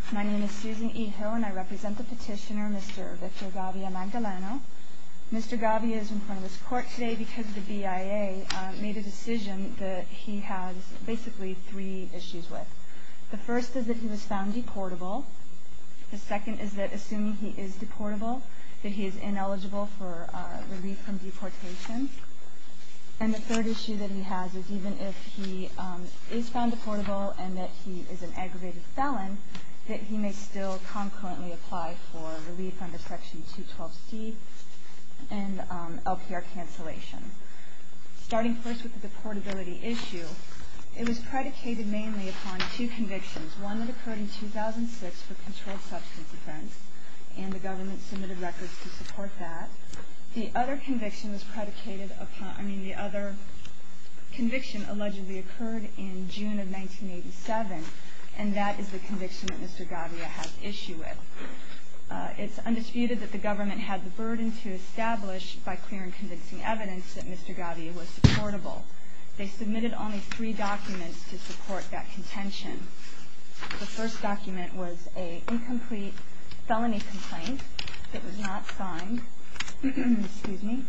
My name is Susan E. Hill, and I represent the petitioner, Mr. Victor Gavia Magdaleno. Mr. Gavia is in front of this court today because the BIA made a decision that he has basically three issues with. The first is that he was found deportable. The second is that, assuming he is deportable, that he is ineligible for relief from deportation. And the third issue that he has is, even if he is found deportable and that he is an aggravated felon, that he may still concurrently apply for relief under Section 212C and LPR cancellation. Starting first with the deportability issue, it was predicated mainly upon two convictions, one that occurred in 2006 for controlled substance offense, and the government submitted records to support that. The other conviction was predicated upon, the other conviction allegedly occurred in June of 1987, and that is the conviction that Mr. Gavia has issue with. It's undisputed that the government had the burden to establish, by clear and convincing evidence, that Mr. Gavia was deportable. They submitted only 3 documents to support that contention. The first document was an incomplete felony complaint that was not signed. Excuse me.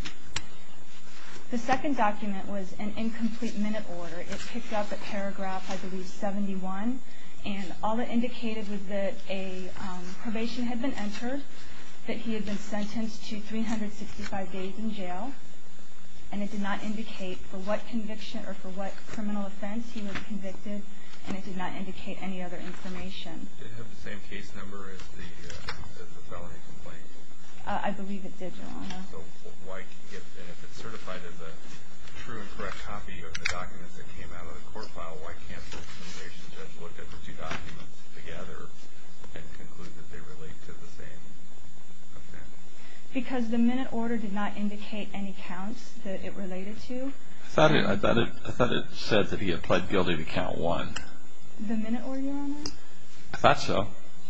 The second document was an incomplete minute order. It picked up at paragraph, I believe, 71, and all it indicated was that a probation had been entered, that he had been sentenced to 365 days in jail, and it did not indicate for what conviction or for what criminal offense he was convicted, and it did not indicate any other information. Did it have the same case number as the felony complaint? I believe it did, Your Honor. So why, if it's certified as a true and correct copy of the documents that came out of the court file, why can't the immigration judge look at the 2 documents together and conclude that they relate to the same offense? Because the minute order did not indicate any counts that it related to. I thought it said that he had pled guilty to count 1. The minute order, Your Honor? I thought so.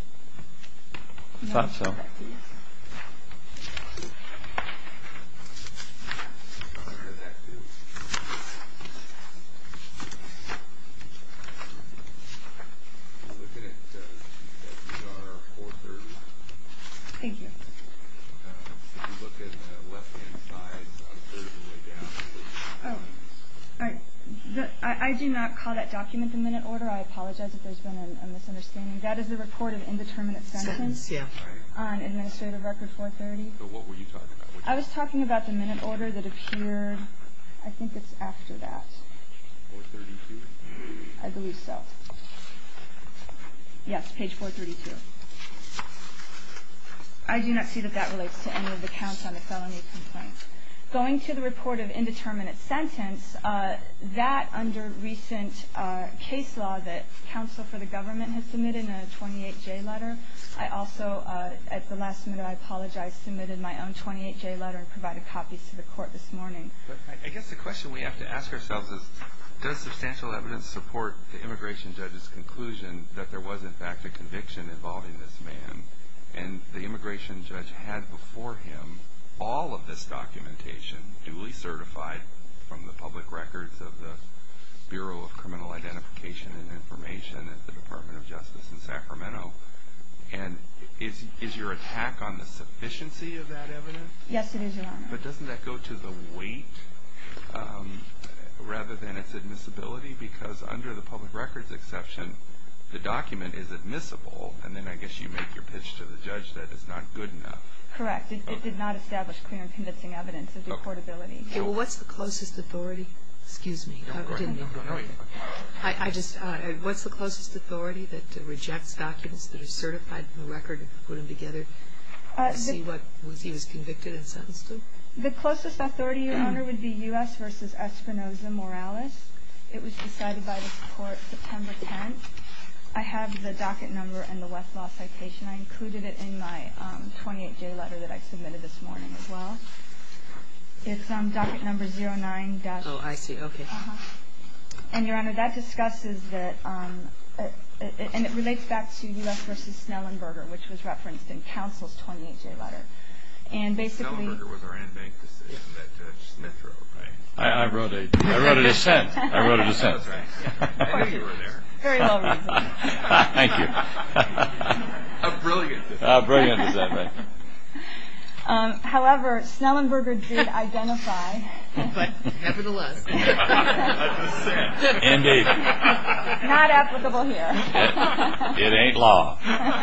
I thought so. Looking at ER 430. Thank you. If you look at the left-hand side, a third of the way down. Oh, all right. I do not call that document the minute order. I apologize if there's been a misunderstanding. That is the report of indeterminate sentence on Administrative Record 430. So what were you talking about? I was talking about the minute order that appeared, I think it's after that. 432? I believe so. Yes, page 432. I do not see that that relates to any of the counts on the felony complaint. Going to the report of indeterminate sentence, that under recent case law that counsel for the government has submitted in a 28J letter, I also, at the last minute, I apologize, submitted my own 28J letter and provided copies to the court this morning. But I guess the question we have to ask ourselves is, does substantial evidence support the immigration judge's conclusion that there was, in fact, a conviction involving this man, and the immigration judge had before him all of this documentation, duly certified from the public records of the Bureau of Criminal Identification and Information at the Department of Justice in Sacramento? And is your attack on the sufficiency of that evidence? Yes, it is, Your Honor. But doesn't that go to the weight rather than its admissibility? Because under the public records exception, the document is admissible, and then I guess you make your pitch to the judge that it's not good enough. Correct. It did not establish clear and convincing evidence of deportability. Okay, well, what's the closest authority? Excuse me. What's the closest authority that rejects documents that are certified in the record and put them together to see what he was convicted and sentenced to? The closest authority, Your Honor, would be U.S. v. Espinoza-Morales. It was decided by this court September 10th. I have the docket number and the Westlaw citation. I included it in my 28J letter that I submitted this morning as well. It's docket number 09- Oh, I see. Okay. And, Your Honor, that discusses that, and it relates back to U.S. v. Snellenberger, which was referenced in counsel's 28J letter. And basically, Snellenberger was our en-bank decision that Judge Smith wrote, right? I wrote a dissent. I wrote a dissent. That's right. I knew you were there. Very well reasoned. Thank you. Brilliant, is that right? However, Snellenberger did identify. But nevertheless. Indeed. Not applicable here. It ain't law.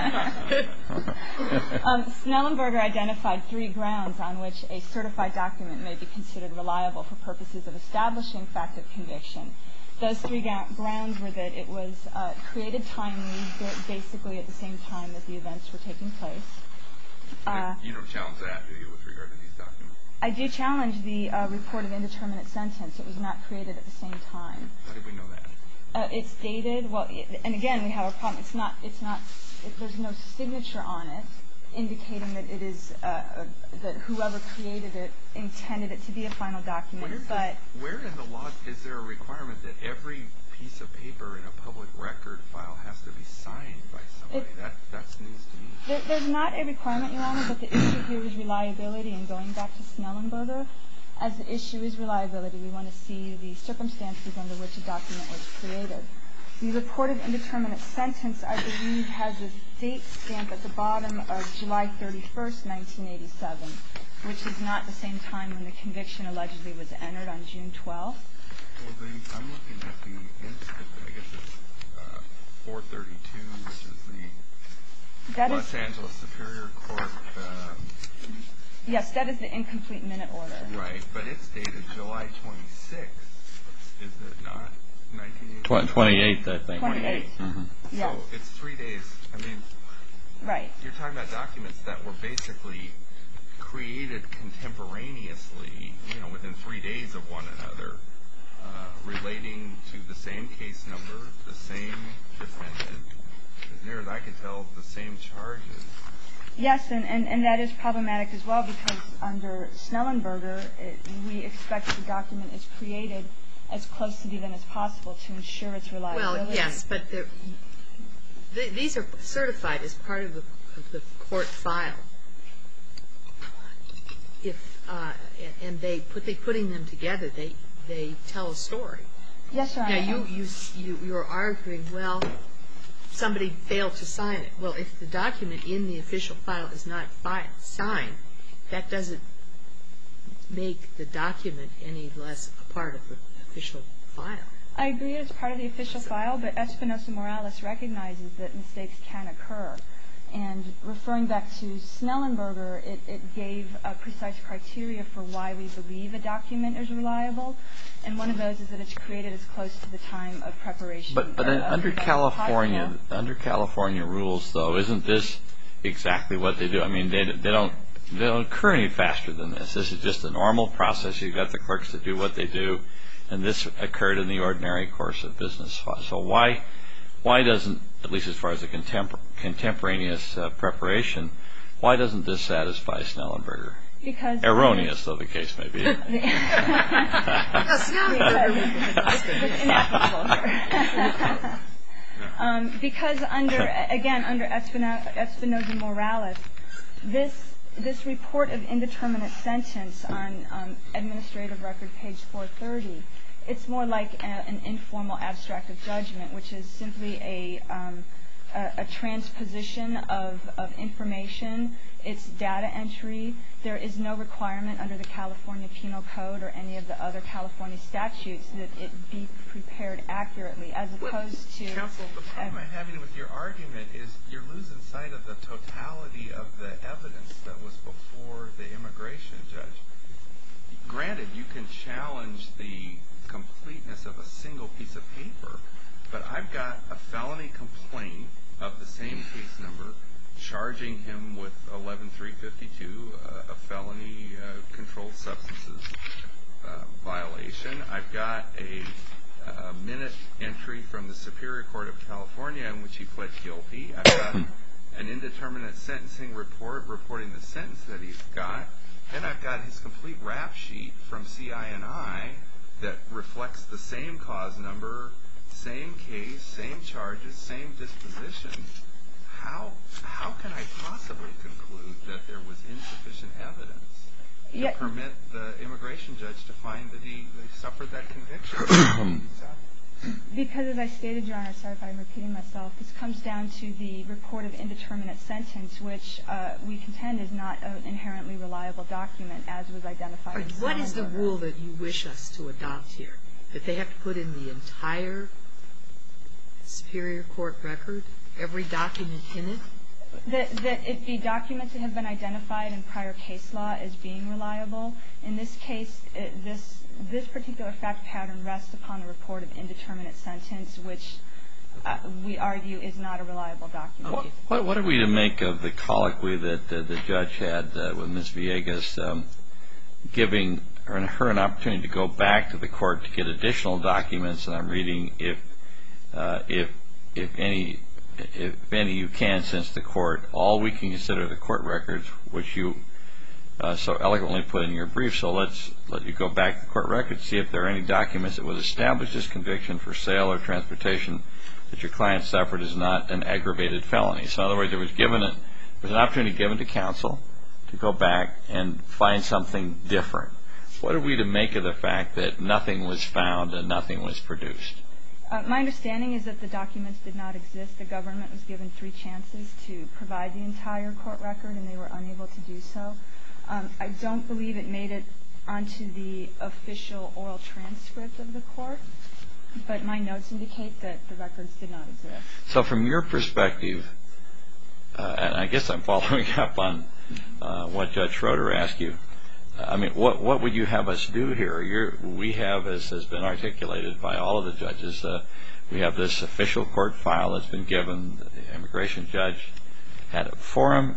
Snellenberger identified 3 grounds on which a certified document may be considered reliable for purposes of establishing fact of conviction. Those 3 grounds were that it was created timely, basically at the same time as the events were taking place. You don't challenge that, do you, with regard to these documents? I do challenge the report of indeterminate sentence. It was not created at the same time. How do we know that? It's dated. Well, and again, we have a problem. There's no signature on it indicating that it is that whoever created it intended it to be a final document. Where in the law is there a requirement that every piece of paper in a public record file has to be signed by somebody? That's news to me. There's not a requirement, Your Honor, but the issue here is reliability. And going back to Snellenberger, as the issue is reliability, we want to see the circumstances under which a document was created. The report of indeterminate sentence, I believe, has a date stamp at the bottom of July 31st, 1987, which is not the same time when the conviction allegedly was entered on June 12th. Well, I'm looking at the I guess it's 432, which is the Los Angeles Superior Court. Yes, that is the incomplete minute order. Right, but it's dated July 26th, is it not? 28th, I think. 28th. Mm-hmm. Yes. So it's 3 days. I mean, right. You're talking about documents that were basically created contemporaneously, within 3 days of one another, relating to the same case number, the same defendant, as near as I can tell, the same charges. Yes, and that is problematic as well because under Snellenberger, we expect the document is created as close to the event as possible to ensure its reliability. Well, yes, but these are certified as part of the court file. And putting them together, they tell a story. Yes, Your Honor. Now, you're arguing, well, somebody failed to sign it. Well, if the document in the official file is not signed, that doesn't make the document any less a part of the official file. I agree it's part of the official file, but Espinosa-Morales recognizes that mistakes can occur. And referring back to Snellenberger, it gave precise criteria for why we believe a document is reliable, and one of those is that it's created as close to the time of preparation. But under California rules, though, isn't this exactly what they do? I mean, they don't occur any faster than this. This is just a normal process. You've got the clerks that do what they do, and this occurred in the ordinary course of business. So why doesn't, at least as far as the contemporaneous preparation, why doesn't this satisfy Snellenberger? Because erroneous, though the case may be. Because under Espinosa-Morales, this report of indeterminate sentence on administrative record page 430, it's more like an informal abstract of judgment, which is simply a transposition of information. It's data entry. There is no requirement under the California Penal Code or any of the other California statutes that it be prepared accurately, as opposed to... Counsel, the problem I'm having with your argument is you're losing sight of the totality of the evidence that was before the immigration judge. Granted, you can challenge the completeness of a single piece of paper, but I've got a felony complaint of the same case number charging him with 11352, a felony controlled substances violation. I've got a minute entry from the Superior Court of California in which he pled guilty. I've got an indeterminate sentencing report reporting the sentence that he's got. Then I've got his complete rap sheet from CI&I that reflects the same cause number, same case, same charges, same disposition. How can I possibly conclude that there was insufficient evidence to permit the immigration judge to find that he suffered that conviction? Because, as I stated, Your Honor, sorry if I'm repeating myself, this comes down to the report of indeterminate sentence, which we contend is not an inherently reliable document, as was identified in Snellenberger. What is the rule that you wish us to adopt here? That they have to put in the entire Superior Court record, every document in it? That it be documents that have been identified in prior case law as being reliable. In this case, this particular fact pattern rests upon a report of indeterminate sentence, which we argue is not a reliable document. What are we to make of the colloquy that the judge had with Ms. Villegas, giving her an opportunity to go back to the court to get additional documents? And I'm reading, if any you can, since the court, all we can consider the court records, which you so eloquently put in your brief. So let's let you go back to the court records, see if there are any documents that would establish this conviction for sale or transportation that your client suffered is not an aggravated felony. So in other words, there was an opportunity given to counsel to go back and find something different. What are we to make of the fact that nothing was found and nothing was produced? My understanding is that the documents did not exist. The government was given 3 chances to provide the entire court record, and they were unable to do so. I don't believe it made it onto the official oral transcript of the court, but my notes indicate that the records did not exist. So from your perspective, and I guess I'm following up on what Judge Schroeder asked you, I mean, what would you have us do here? We have, as has been articulated by all of the judges, we have this official court file that's been given. The immigration judge had it before him.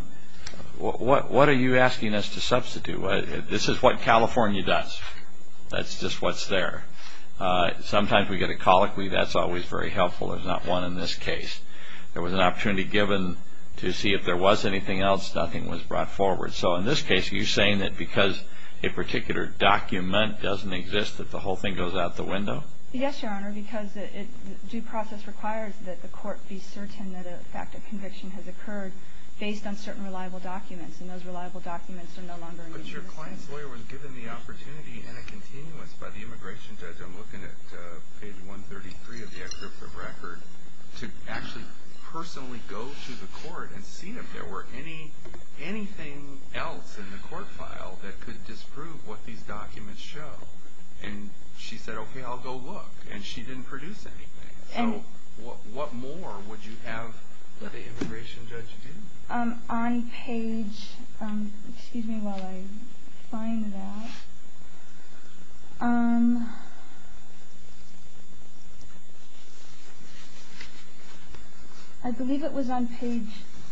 What are you asking us to substitute? This is what California does. That's just what's there. Sometimes we get a colloquy. That's always very helpful. There's not one in this case. There was an opportunity given to see if there was anything else. Nothing was brought forward. So in this case, are you saying that because a particular document doesn't exist that the whole thing goes out the window? Yes, Your Honor, because due process requires that the court be certain that a fact of conviction has occurred based on certain reliable documents, and those reliable documents are no longer in existence. But your client's lawyer was given the opportunity and a continuance by the immigration judge. I'm looking at page 133 of the excerpt of record to actually personally go to the court and see if there were anything else in the court file that could disprove what these documents show. And she said, okay, I'll go look. And she didn't produce anything. So what more would you have the immigration judge do? On page, excuse me while I find that. I believe it was on page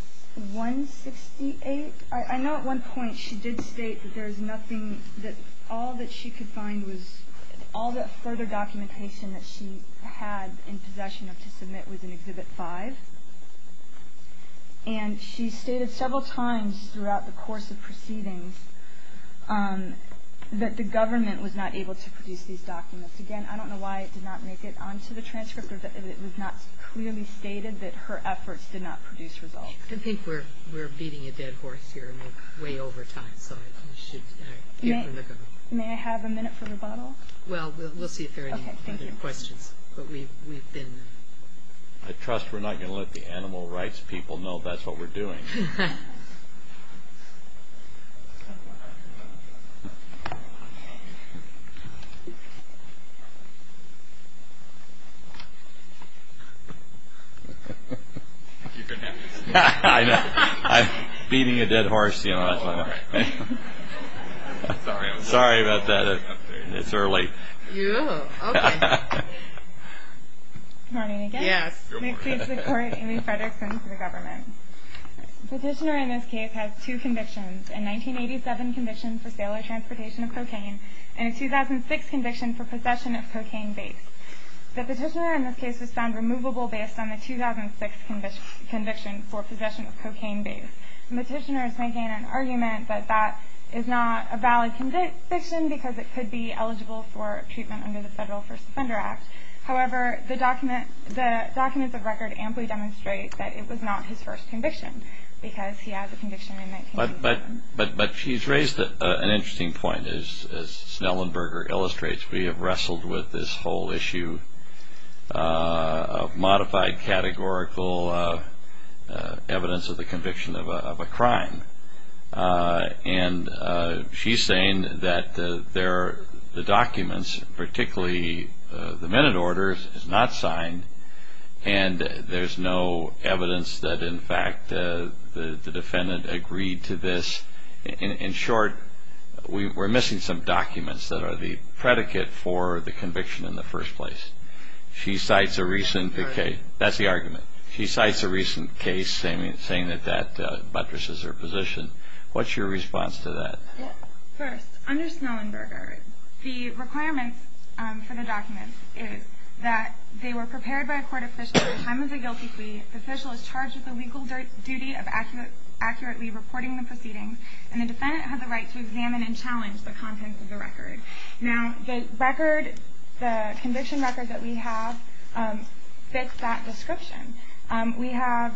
168. I know at one point she did state that there's nothing, that all that she could find was, all the further documentation that she had in possession of to submit was in Exhibit 5. And she stated several times throughout the course of proceedings that the government was not able to produce these documents. Again, I don't know why it did not make it onto the transcript, or that it was not clearly stated that her efforts did not produce results. I think we're beating a dead horse here, and we're way over time, so we should hear from the government. May I have a minute for rebuttal? Well, we'll see if there are any other questions. But we've been... I trust we're not going to let the animal rights people know that's what we're doing. You can have it. I know. I'm beating a dead horse, you know. That's why. Sorry about that. It's early. Yeah, okay. Good morning again. Yes. May it please the Court, Amy Fredrickson for the government. The petitioner in this case has 2 convictions, a 1987 conviction for sale or transportation of cocaine, and a 2006 conviction for possession of cocaine base. The petitioner in this case was found removable based on the 2006 conviction for possession of cocaine base. The petitioner is making an argument that that is not a valid conviction because it could be eligible for treatment under the Federal First Offender Act. However, the documents of record amply demonstrate that it was not his first conviction because he has a conviction in 1987. But she's raised an interesting point. As Snellenberger illustrates, we have wrestled with this whole issue modified categorical evidence of the conviction of a crime. And she's saying that the documents, particularly the minute order, is not signed, and there's no evidence that, in fact, the defendant agreed to this. In short, we're missing some documents that are the predicate for the conviction in the first place. She cites a recent case. That's the argument. She cites a recent case saying that buttresses her position. What's your response to that? Well, first, under Snellenberger, the requirements for the documents is that they were prepared by a court official at the time of the guilty plea. The official is charged with the legal duty of accurately reporting the proceedings, and the defendant has the right to examine and challenge the contents of the record. Now, the conviction record that we have fits that description. We have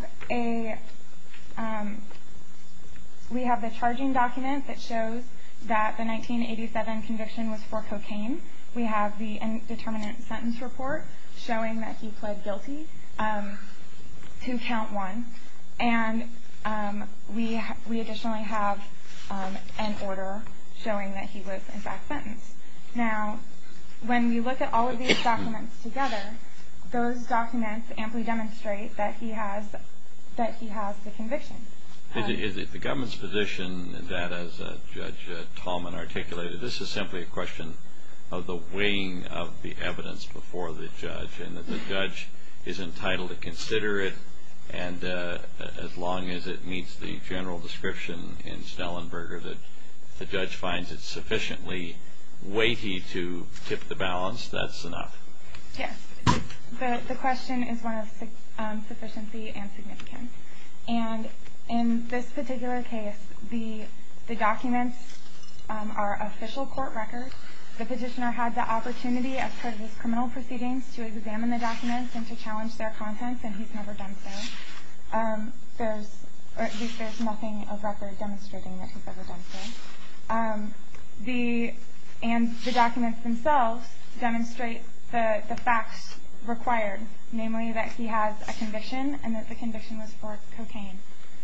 the charging document that shows that the 1987 conviction was for cocaine. We have the indeterminate sentence report showing that he pled guilty to count 1. And we additionally have an order showing that he was, in fact, sentenced. Now, when we look at all of these documents together, those documents amply demonstrate that he has the conviction. Is it the government's position that, as Judge Tallman articulated, this is simply a question of the weighing of the evidence before the judge, and that the judge is entitled to consider it, and as long as it meets the general description in Snellenberger, that the judge finds it sufficiently weighty to tip the balance, that's enough? Yes. The question is one of sufficiency and significance. And in this particular case, the documents are official court records. The petitioner had the opportunity as part of his criminal proceedings to examine the documents and to challenge their contents, and he's never done so. Or at least there's nothing of record demonstrating that he's ever done so. And the documents themselves demonstrate the facts required, namely that he has a conviction and that the conviction was for cocaine.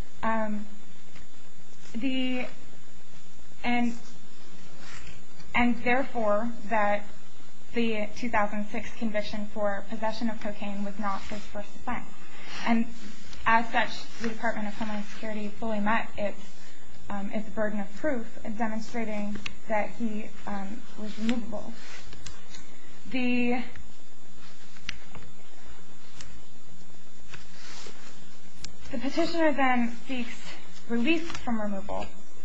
And therefore, that the 2006 conviction for possession of cocaine was not his first offense. And as such, the Department of Homeland Security fully met its burden of proof in demonstrating that he was removable. The petitioner then seeks relief from removal.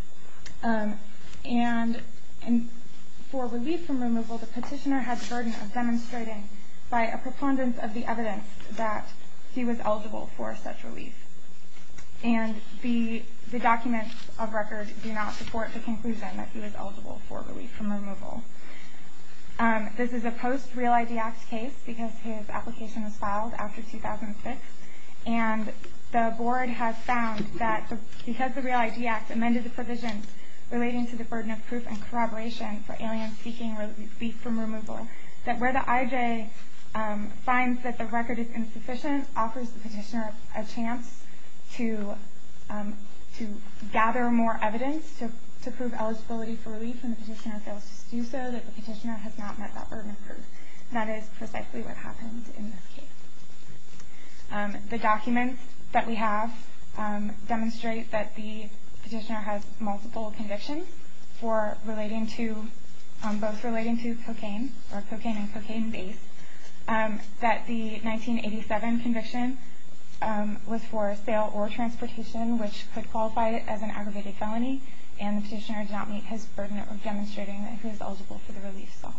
And for relief from removal, the petitioner had the burden of demonstrating by a preponderance of the evidence that he was eligible for such relief. And the documents of record do not support the conclusion that he was eligible for relief from removal. This is a post-Real ID Act case because his application was filed after 2006. And the board has found that because the Real ID Act amended the provisions relating to the burden of proof and corroboration for aliens seeking relief from removal, that where the IJ finds that the record is insufficient, offers the petitioner a chance to gather more evidence to prove eligibility for relief, and the petitioner fails to do so, that the petitioner has not met that burden of proof. That is precisely what happened in this case. The documents that we have demonstrate that the petitioner has multiple convictions for both relating to cocaine, or cocaine and cocaine base, that the 1987 conviction was for sale or transportation, which could qualify it as an aggravated felony, and the petitioner did not meet his burden of demonstrating that he was eligible for the relief sought.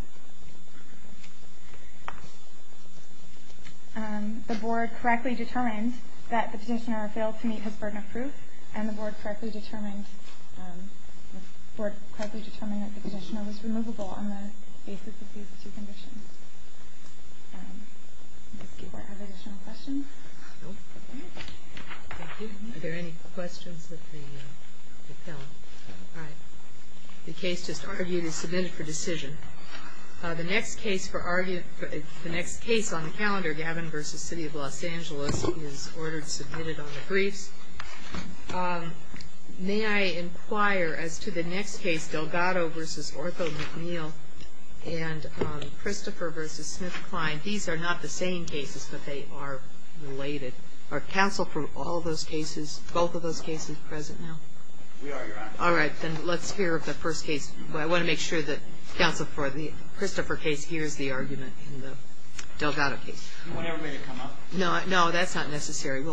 The board correctly determined that the petitioner failed to meet his burden of proof, and the board correctly determined that the petitioner was removable on the basis of these two convictions. Does the board have additional questions? No. Thank you. Are there any questions of the appellant? All right. The case just argued is submitted for decision. The next case on the calendar, Gavin v. City of Los Angeles, is ordered submitted on the briefs. May I inquire as to the next case, Delgado v. Ortho McNeil and Christopher v. Smith-Klein. These are not the same cases, but they are related. Are counsel for all of those cases, both of those cases, present now? We are, Your Honor. All right, then let's hear of the first case. I want to make sure that counsel for the Christopher case hears the argument in the Delgado case. You want everybody to come up? No, that's not necessary.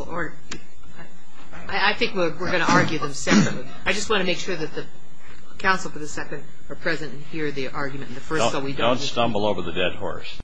I think we're going to argue them separately. I just want to make sure that the counsel for the second are present and hear the argument in the first, so we don't stumble over the dead horse.